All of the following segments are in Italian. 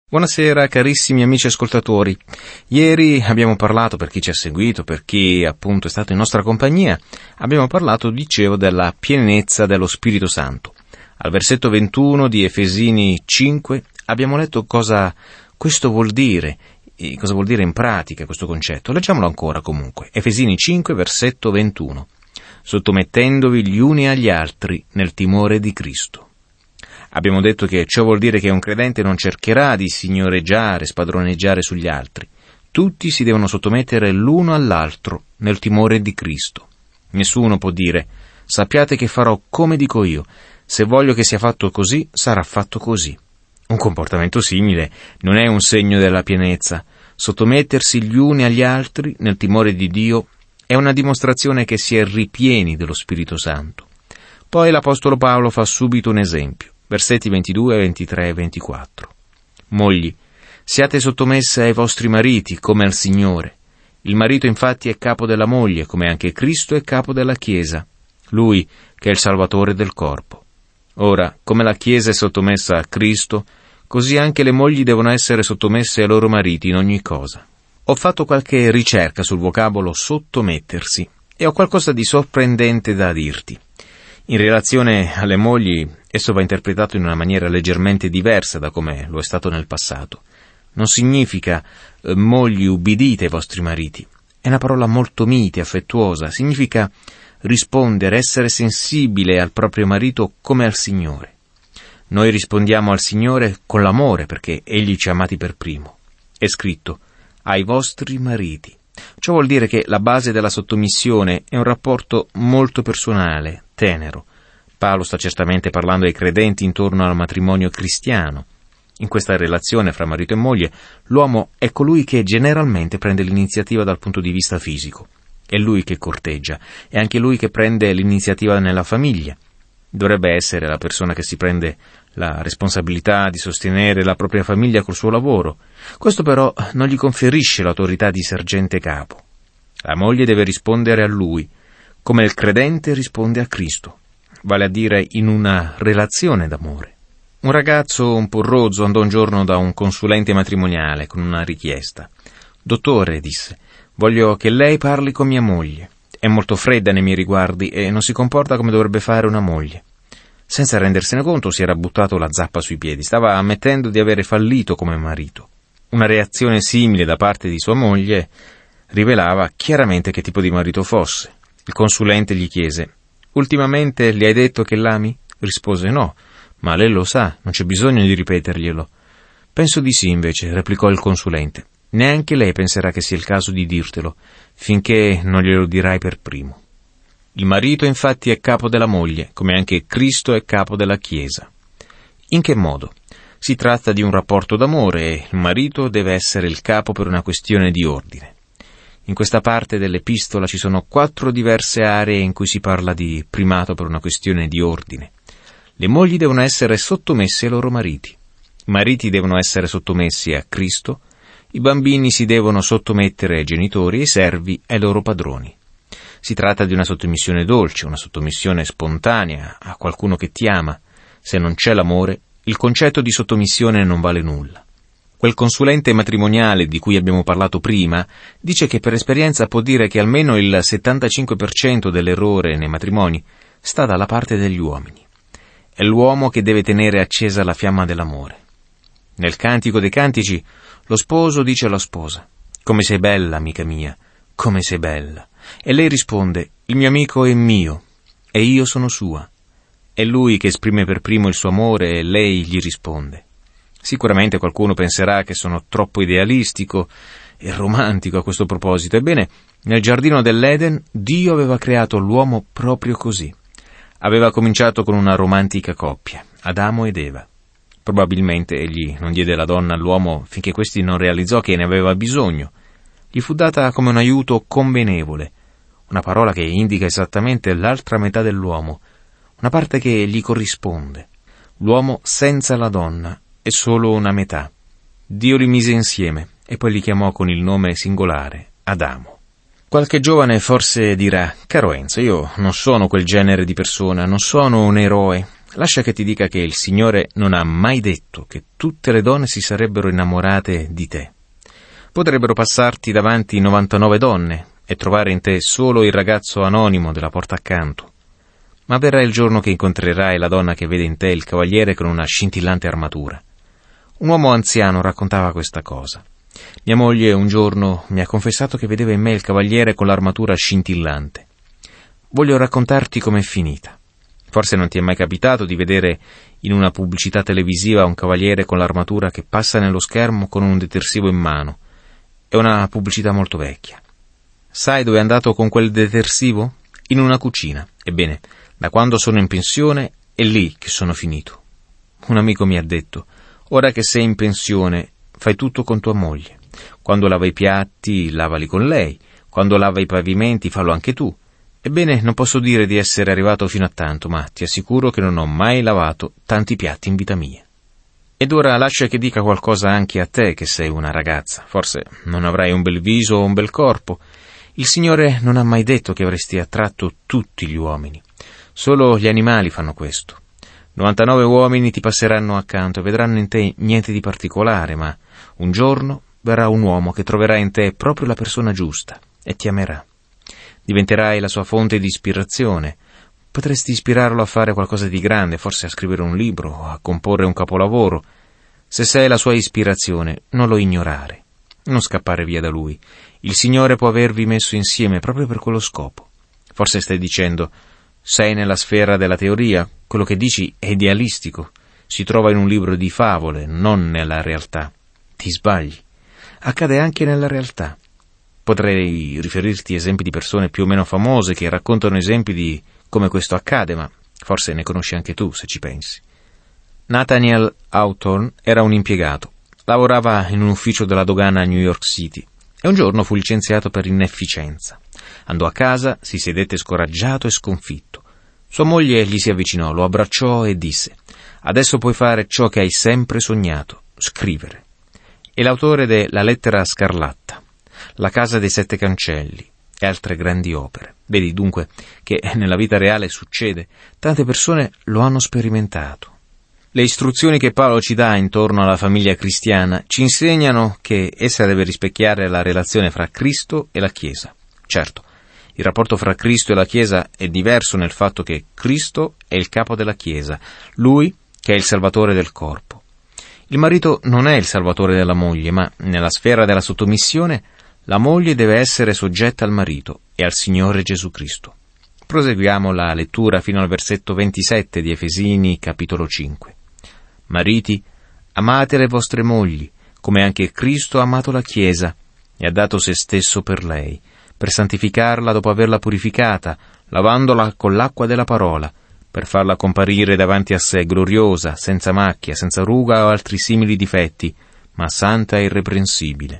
Buonasera carissimi amici ascoltatori. Ieri abbiamo parlato, per chi ci ha seguito, per chi appunto è stato in nostra compagnia, abbiamo parlato, dicevo, della pienezza dello Spirito Santo. Al versetto 21 di Efesini 5 abbiamo letto cosa questo vuol dire, e cosa vuol dire in pratica questo concetto. Leggiamolo ancora comunque. Efesini 5, versetto 21. Sottomettendovi gli uni agli altri nel timore di Cristo. Abbiamo detto che ciò vuol dire che un credente non cercherà di signoreggiare, spadroneggiare sugli altri. Tutti si devono sottomettere l'uno all'altro nel timore di Cristo. Nessuno può dire: sappiate che farò come dico io, se voglio che sia fatto così, sarà fatto così. Un comportamento simile non è un segno della pienezza. Sottomettersi gli uni agli altri nel timore di Dio è una dimostrazione che si è ripieni dello Spirito Santo. Poi l'Apostolo Paolo fa subito un esempio. Versetti 22, 23 e 24. Mogli, siate sottomesse ai vostri mariti come al Signore. Il marito infatti è capo della moglie, come anche Cristo è capo della Chiesa, Lui che è il Salvatore del corpo. Ora, come la Chiesa è sottomessa a Cristo, così anche le mogli devono essere sottomesse ai loro mariti in ogni cosa. Ho fatto qualche ricerca sul vocabolo sottomettersi e ho qualcosa di sorprendente da dirti. In relazione alle mogli, esso va interpretato in una maniera leggermente diversa da come lo è stato nel passato. Non significa mogli ubbidite ai vostri mariti. È una parola molto mite, affettuosa. Significa rispondere, essere sensibile al proprio marito come al Signore. Noi rispondiamo al Signore con l'amore perché Egli ci ha amati per primo. È scritto: ai vostri mariti. Ciò vuol dire che la base della sottomissione è un rapporto molto personale, tenero. Paolo sta certamente parlando ai credenti intorno al matrimonio cristiano. In questa relazione fra marito e moglie, l'uomo è colui che generalmente prende l'iniziativa dal punto di vista fisico. È lui che corteggia, è anche lui che prende l'iniziativa nella famiglia. Dovrebbe essere la persona che si prende la responsabilità di sostenere la propria famiglia col suo lavoro. Questo però non gli conferisce l'autorità di sergente capo. La moglie deve rispondere a lui, come il credente risponde a Cristo, vale a dire in una relazione d'amore. Un ragazzo un po' rozzo andò un giorno da un consulente matrimoniale con una richiesta. «Dottore», disse, «voglio che lei parli con mia moglie. È molto fredda nei miei riguardi e non si comporta come dovrebbe fare una moglie». Senza rendersene conto si era buttato la zappa sui piedi, stava ammettendo di avere fallito come marito. Una reazione simile da parte di sua moglie rivelava chiaramente che tipo di marito fosse. Il consulente gli chiese: «Ultimamente le hai detto che l'ami?» Rispose: «No, ma lei lo sa, non c'è bisogno di ripeterglielo». «Penso di sì, invece», replicò il consulente. «Neanche lei penserà che sia il caso di dirtelo, finché non glielo dirai per primo». Il marito infatti è capo della moglie, come anche Cristo è capo della Chiesa. In che modo? Si tratta di un rapporto d'amore e il marito deve essere il capo per una questione di ordine. In questa parte dell'epistola ci sono 4 diverse aree in cui si parla di primato per una questione di ordine. Le mogli devono essere sottomesse ai loro mariti. I mariti devono essere sottomessi a Cristo. I bambini si devono sottomettere ai genitori e i servi ai loro padroni. Si tratta di una sottomissione dolce, una sottomissione spontanea a qualcuno che ti ama. Se non c'è l'amore, il concetto di sottomissione non vale nulla. Quel consulente matrimoniale di cui abbiamo parlato prima dice che per esperienza può dire che almeno il 75% dell'errore nei matrimoni sta dalla parte degli uomini. È l'uomo che deve tenere accesa la fiamma dell'amore. Nel Cantico dei Cantici, lo sposo dice alla sposa: «Come sei bella, amica mia, come sei bella». E lei risponde: «Il mio amico è mio, e io sono sua». È lui che esprime per primo il suo amore e lei gli risponde. Sicuramente qualcuno penserà che sono troppo idealistico e romantico a questo proposito. Ebbene, nel giardino dell'Eden, Dio aveva creato l'uomo proprio così. Aveva cominciato con una romantica coppia, Adamo ed Eva. Probabilmente egli non diede la donna all'uomo finché questi non realizzò che ne aveva bisogno. Gli fu data come un aiuto convenevole, una parola che indica esattamente l'altra metà dell'uomo, una parte che gli corrisponde. L'uomo senza la donna è solo una metà. Dio li mise insieme e poi li chiamò con il nome singolare, Adamo. Qualche giovane forse dirà: «Caro Enzo, io non sono quel genere di persona, non sono un eroe. lascia che ti dica che il Signore non ha mai detto che tutte le donne si sarebbero innamorate di te. Potrebbero passarti davanti 99 donne e trovare in te solo il ragazzo anonimo della porta accanto. Ma verrà il giorno che incontrerai la donna che vede in te il cavaliere con una scintillante armatura. Un uomo anziano raccontava questa cosa. Mia moglie un giorno mi ha confessato che vedeva in me il cavaliere con l'armatura scintillante. Voglio raccontarti com'è finita. Forse non ti è mai capitato di vedere in una pubblicità televisiva un cavaliere con l'armatura che passa nello schermo con un detersivo in mano. È una pubblicità molto vecchia. Sai dove è andato con quel detersivo? In una cucina. Ebbene, da quando sono in pensione è lì che sono finito. Un amico mi ha detto: ora che sei in pensione, fai tutto con tua moglie. Quando lava i piatti, lavali con lei. Quando lava i pavimenti, fallo anche tu. Ebbene, non posso dire di essere arrivato fino a tanto, ma ti assicuro che non ho mai lavato tanti piatti in vita mia. Ed ora lascia che dica qualcosa anche a te che sei una ragazza. Forse non avrai un bel viso o un bel corpo. Il Signore non ha mai detto che avresti attratto tutti gli uomini. Solo gli animali fanno questo. 99 uomini ti passeranno accanto e vedranno in te niente di particolare, ma un giorno verrà un uomo che troverà in te proprio la persona giusta e ti amerà. Diventerai la sua fonte di ispirazione. Potresti ispirarlo a fare qualcosa di grande, forse a scrivere un libro o a comporre un capolavoro. Se sei la sua ispirazione, non lo ignorare. Non scappare via da lui. Il Signore può avervi messo insieme proprio per quello scopo. Forse stai dicendo: sei nella sfera della teoria, quello che dici è idealistico. Si trova in un libro di favole, non nella realtà. Ti sbagli. Accade anche nella realtà. Potrei riferirti esempi di persone più o meno famose che raccontano esempi di come questo accade, ma forse ne conosci anche tu, se ci pensi. Nathaniel Hawthorne era un impiegato. Lavorava in un ufficio della dogana a New York City e un giorno fu licenziato per inefficienza. Andò a casa, si sedette scoraggiato e sconfitto. Sua moglie gli si avvicinò, lo abbracciò e disse: «Adesso puoi fare ciò che hai sempre sognato, scrivere». È l'autore de La lettera scarlatta, La casa dei 7 cancelli e altre grandi opere. Vedi dunque che nella vita reale succede. Tante persone lo hanno sperimentato. Le istruzioni che Paolo ci dà intorno alla famiglia cristiana ci insegnano che essa deve rispecchiare la relazione fra Cristo e la Chiesa. Certo, il rapporto fra Cristo e la Chiesa è diverso nel fatto che Cristo è il capo della Chiesa, Lui che è il Salvatore del corpo. Il marito non è il Salvatore della moglie, ma nella sfera della sottomissione la moglie deve essere soggetta al marito e al Signore Gesù Cristo. Proseguiamo la lettura fino al versetto 27 di Efesini, capitolo 5. Mariti, amate le vostre mogli, come anche Cristo ha amato la Chiesa e ha dato se stesso per lei, per santificarla dopo averla purificata, lavandola con l'acqua della parola, per farla comparire davanti a sé gloriosa, senza macchia, senza ruga o altri simili difetti, ma santa e irreprensibile.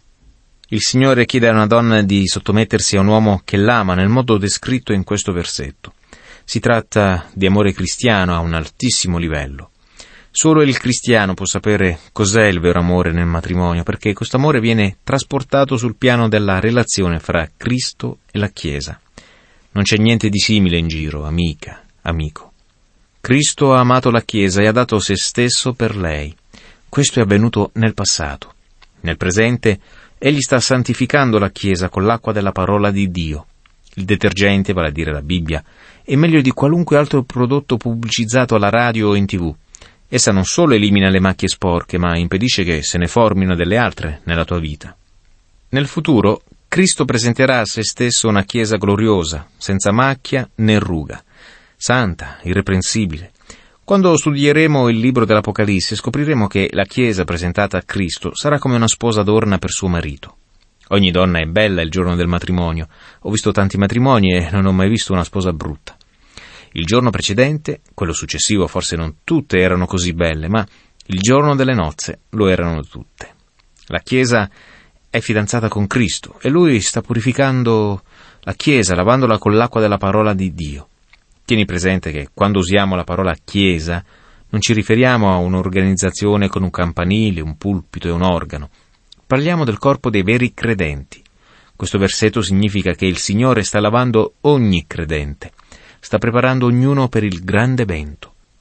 Il Signore chiede a una donna di sottomettersi a un uomo che l'ama nel modo descritto in questo versetto. Si tratta di amore cristiano a un altissimo livello. Solo il cristiano può sapere cos'è il vero amore nel matrimonio, perché questo amore viene trasportato sul piano della relazione fra Cristo e la Chiesa. Non c'è niente di simile in giro, amica, amico. Cristo ha amato la Chiesa e ha dato se stesso per lei. Questo è avvenuto nel passato. Nel presente, Egli sta santificando la Chiesa con l'acqua della parola di Dio. Il detergente, vale a dire la Bibbia, è meglio di qualunque altro prodotto pubblicizzato alla radio o in TV. Essa non solo elimina le macchie sporche, ma impedisce che se ne formino delle altre nella tua vita. Nel futuro, Cristo presenterà a se stesso una Chiesa gloriosa, senza macchia né ruga, santa, irreprensibile. Quando studieremo il libro dell'Apocalisse scopriremo che la Chiesa presentata a Cristo sarà come una sposa adorna per suo marito. Ogni donna è bella il giorno del matrimonio. Ho visto tanti matrimoni e non ho mai visto una sposa brutta. Il giorno precedente, quello successivo, forse non tutte erano così belle, ma il giorno delle nozze lo erano tutte. La Chiesa è fidanzata con Cristo e Lui sta purificando la Chiesa, lavandola con l'acqua della parola di Dio. Tieni presente che quando usiamo la parola Chiesa non ci riferiamo a un'organizzazione con un campanile, un pulpito e un organo. Parliamo del corpo dei veri credenti. Questo versetto significa che il Signore sta lavando ogni credente, sta preparando ognuno per il grande evento.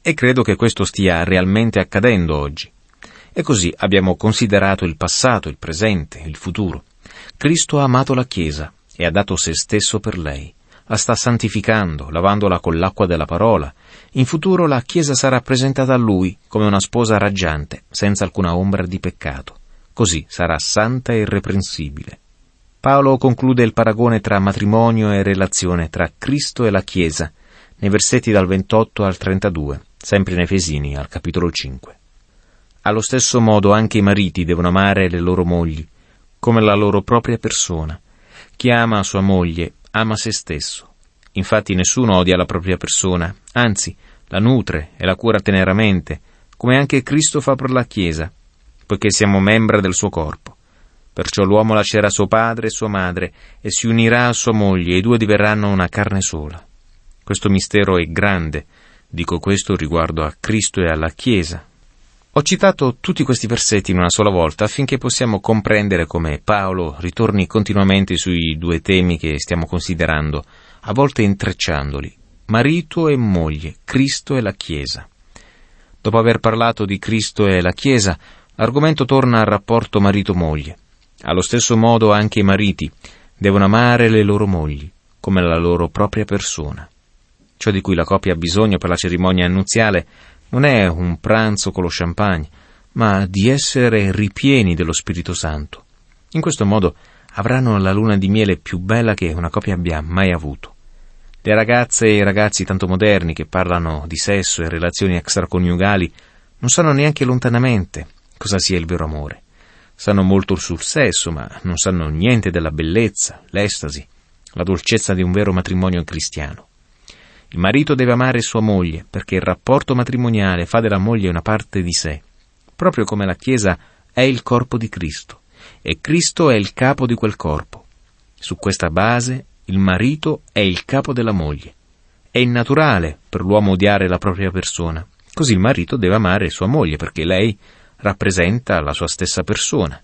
E credo che questo stia realmente accadendo oggi. E così abbiamo considerato il passato, il presente, il futuro. Cristo ha amato la Chiesa e ha dato se stesso per lei. La sta santificando, lavandola con l'acqua della parola. In futuro la Chiesa sarà presentata a Lui come una sposa raggiante, senza alcuna ombra di peccato. Così sarà santa e irreprensibile. Paolo conclude il paragone tra matrimonio e relazione tra Cristo e la Chiesa, nei versetti dal 28 al 32, sempre in Efesini, al capitolo 5. Allo stesso modo anche i mariti devono amare le loro mogli, come la loro propria persona. Chi ama sua moglie ama se stesso. Infatti nessuno odia la propria persona, anzi, la nutre e la cura teneramente, come anche Cristo fa per la Chiesa, poiché siamo membra del suo corpo. Perciò l'uomo lascerà suo padre e sua madre e si unirà a sua moglie e i due diverranno una carne sola. Questo mistero è grande, dico questo riguardo a Cristo e alla Chiesa. Ho citato tutti questi versetti in una sola volta affinché possiamo comprendere come Paolo ritorni continuamente sui due temi che stiamo considerando, a volte intrecciandoli: marito e moglie, Cristo e la Chiesa. Dopo aver parlato di Cristo e la Chiesa, l'argomento torna al rapporto marito-moglie. Allo stesso modo anche i mariti devono amare le loro mogli, come la loro propria persona. Ciò di cui la coppia ha bisogno per la cerimonia nuziale non è un pranzo con lo champagne, ma di essere ripieni dello Spirito Santo. In questo modo avranno la luna di miele più bella che una coppia abbia mai avuto. Le ragazze e i ragazzi tanto moderni che parlano di sesso e relazioni extraconiugali non sanno neanche lontanamente cosa sia il vero amore. Sanno molto sul sesso, ma non sanno niente della bellezza, l'estasi, la dolcezza di un vero matrimonio cristiano. Il marito deve amare sua moglie, perché il rapporto matrimoniale fa della moglie una parte di sé, proprio come la Chiesa è il corpo di Cristo, e Cristo è il capo di quel corpo. Su questa base, il marito è il capo della moglie. È innaturale per l'uomo odiare la propria persona, così il marito deve amare sua moglie, perché lei rappresenta la sua stessa persona.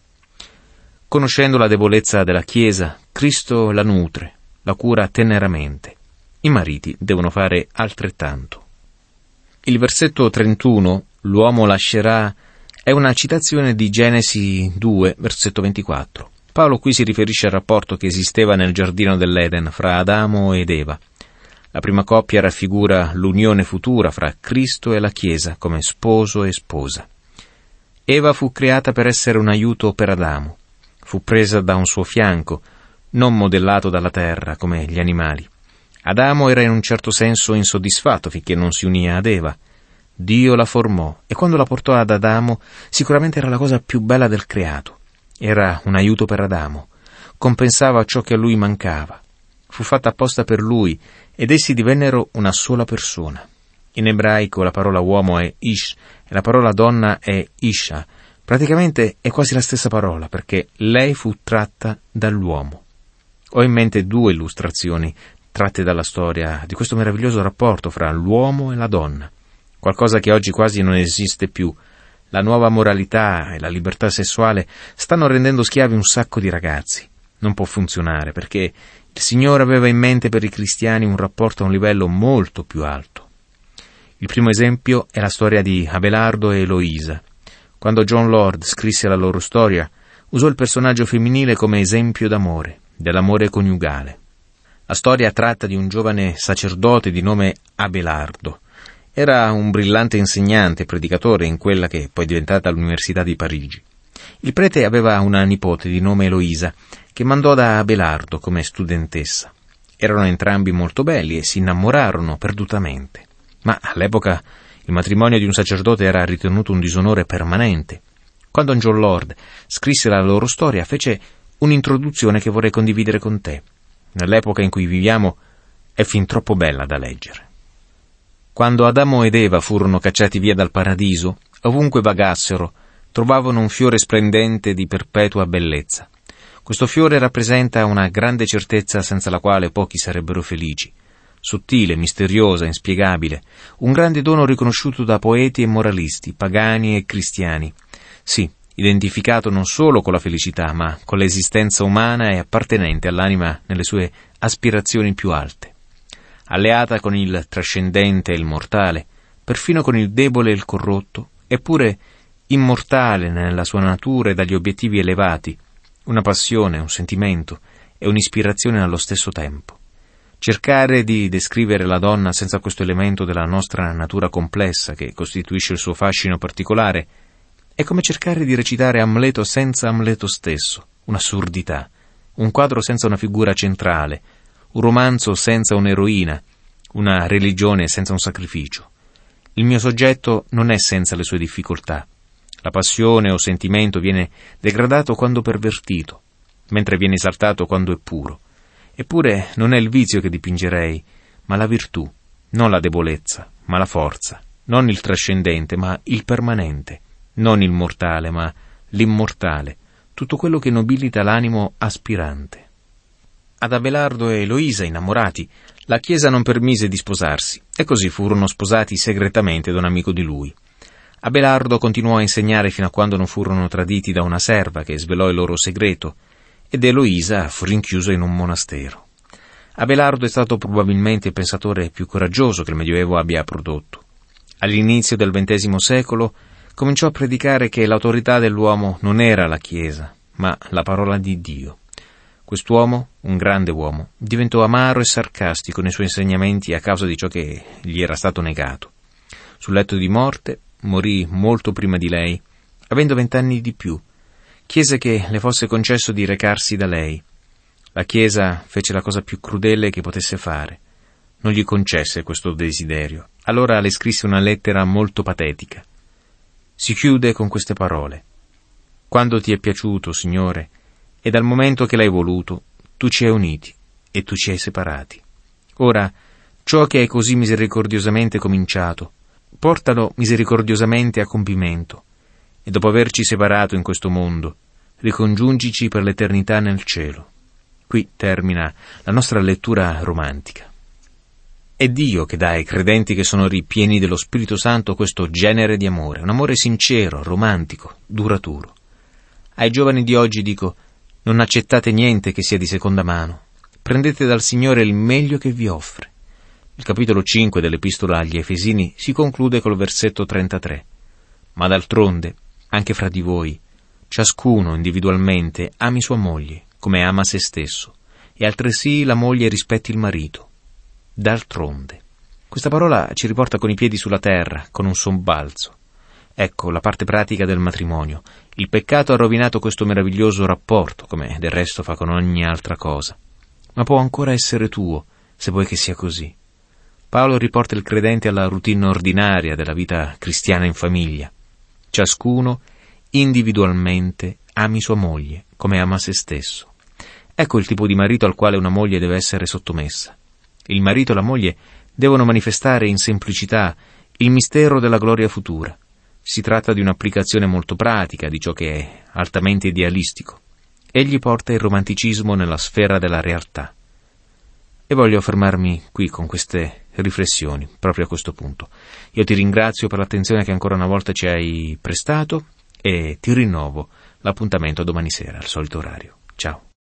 Conoscendo la debolezza della Chiesa, Cristo la nutre, la cura teneramente. I mariti devono fare altrettanto. Il versetto 31, l'uomo lascerà, è una citazione di Genesi 2, versetto 24. Paolo qui si riferisce al rapporto che esisteva nel giardino dell'Eden fra Adamo ed Eva. La prima coppia raffigura l'unione futura fra Cristo e la Chiesa come sposo e sposa. Eva fu creata per essere un aiuto per Adamo. Fu presa da un suo fianco, non modellato dalla terra come gli animali. Adamo era in un certo senso insoddisfatto finché non si unì ad Eva. Dio la formò e quando la portò ad Adamo sicuramente era la cosa più bella del creato. Era un aiuto per Adamo, compensava ciò che a lui mancava. Fu fatta apposta per lui ed essi divennero una sola persona. In ebraico la parola uomo è ish e la parola donna è isha. Praticamente è quasi la stessa parola perché lei fu tratta dall'uomo. Ho in mente due illustrazioni tratte dalla storia di questo meraviglioso rapporto fra l'uomo e la donna, qualcosa che oggi quasi non esiste più. La nuova moralità e la libertà sessuale stanno rendendo schiavi un sacco di ragazzi. Non può funzionare perché il Signore aveva in mente per i cristiani un rapporto a un livello molto più alto. Il primo esempio è la storia di Abelardo e Eloisa. Quando John Lord scrisse la loro storia, usò il personaggio femminile come esempio d'amore, dell'amore coniugale. La storia tratta di un giovane sacerdote di nome Abelardo. Era un brillante insegnante e predicatore in quella che poi è diventata l'Università di Parigi. Il prete aveva una nipote di nome Eloisa, che mandò da Abelardo come studentessa. Erano entrambi molto belli e si innamorarono perdutamente. Ma all'epoca il matrimonio di un sacerdote era ritenuto un disonore permanente. Quando John Lord scrisse la loro storia, fece un'introduzione che vorrei condividere con te. Nell'epoca in cui viviamo è fin troppo bella da leggere. Quando Adamo ed Eva furono cacciati via dal paradiso, ovunque vagassero, trovavano un fiore splendente di perpetua bellezza. Questo fiore rappresenta una grande certezza senza la quale pochi sarebbero felici. Sottile, misteriosa, inspiegabile, un grande dono riconosciuto da poeti e moralisti, pagani e cristiani. Sì, identificato non solo con la felicità, ma con l'esistenza umana e appartenente all'anima nelle sue aspirazioni più alte. Alleata con il trascendente e il mortale, perfino con il debole e il corrotto, eppure immortale nella sua natura e dagli obiettivi elevati, una passione, un sentimento e un'ispirazione allo stesso tempo. Cercare di descrivere la donna senza questo elemento della nostra natura complessa che costituisce il suo fascino particolare è come cercare di recitare Amleto senza Amleto stesso, un'assurdità, un quadro senza una figura centrale, un romanzo senza un'eroina, una religione senza un sacrificio. Il mio soggetto non è senza le sue difficoltà. La passione o sentimento viene degradato quando pervertito, mentre viene esaltato quando è puro. Eppure non è il vizio che dipingerei, ma la virtù, non la debolezza, ma la forza, non il trascendente, ma il permanente, non il mortale, ma l'immortale, tutto quello che nobilita l'animo aspirante. Ad Abelardo e Eloisa, innamorati, la Chiesa non permise di sposarsi, e così furono sposati segretamente da un amico di lui. Abelardo continuò a insegnare fino a quando non furono traditi da una serva che svelò il loro segreto, ed Eloisa fu rinchiusa in un monastero. Abelardo è stato probabilmente il pensatore più coraggioso che il Medioevo abbia prodotto. All'inizio del XX secolo cominciò a predicare che l'autorità dell'uomo non era la Chiesa, ma la parola di Dio. Quest'uomo, un grande uomo, diventò amaro e sarcastico nei suoi insegnamenti a causa di ciò che gli era stato negato. Sul letto di morte morì molto prima di lei, avendo 20 anni di più. Chiese che le fosse concesso di recarsi da lei. La Chiesa fece la cosa più crudele che potesse fare. Non gli concesse questo desiderio. Allora le scrisse una lettera molto patetica. Si chiude con queste parole: «Quando ti è piaciuto, Signore, e dal momento che l'hai voluto, tu ci hai uniti e tu ci hai separati. Ora, ciò che hai così misericordiosamente cominciato, portalo misericordiosamente a compimento, e dopo averci separato in questo mondo, ricongiungici per l'eternità nel cielo». Qui termina la nostra lettura romantica. È Dio che dà ai credenti che sono ripieni dello Spirito Santo questo genere di amore, un amore sincero, romantico, duraturo. Ai giovani di oggi dico: non accettate niente che sia di seconda mano, prendete dal Signore il meglio che vi offre. Il capitolo 5 dell'Epistola agli Efesini si conclude col versetto 33. Ma d'altronde, anche fra di voi, ciascuno individualmente ami sua moglie, come ama se stesso, e altresì la moglie rispetti il marito. D'altronde. Questa parola ci riporta con i piedi sulla terra, con un sobbalzo. Ecco la parte pratica del matrimonio. Il peccato ha rovinato questo meraviglioso rapporto, come del resto fa con ogni altra cosa. Ma può ancora essere tuo, se vuoi che sia così. Paolo riporta il credente alla routine ordinaria della vita cristiana in famiglia. Ciascuno, individualmente, ami sua moglie, come ama se stesso. Ecco il tipo di marito al quale una moglie deve essere sottomessa. Il marito e la moglie devono manifestare in semplicità il mistero della gloria futura. Si tratta di un'applicazione molto pratica di ciò che è altamente idealistico. Egli porta il romanticismo nella sfera della realtà. E voglio fermarmi qui con queste riflessioni, proprio a questo punto. Io ti ringrazio per l'attenzione che ancora una volta ci hai prestato e ti rinnovo l'appuntamento domani sera al solito orario. Ciao.